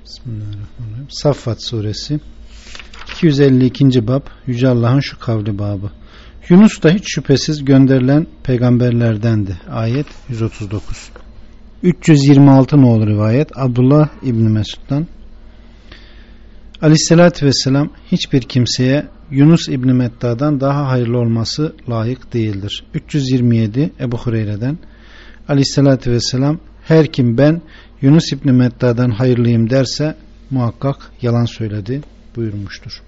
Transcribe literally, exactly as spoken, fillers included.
Bismillahirrahmanirrahim. Saffat suresi iki yüz elli ikinci bab, Yüce Allah'ın şu kavli babı. Yunus da hiç şüphesiz gönderilen peygamberlerdendi. Ayet yüz otuz dokuz. üç yüz yirmi altı nolu rivayet Abdullah İbni Mesud'dan. Aleyhissalatü vesselam hiçbir kimseye Yunus İbni Metta'dan daha hayırlı olması layık değildir. üç yüz yirmi yedi Ebu Hureyre'den. Aleyhissalatü vesselam her kim ben Yunus İbni Metta'dan hayırlıyım derse muhakkak yalan söyledi buyurmuştur.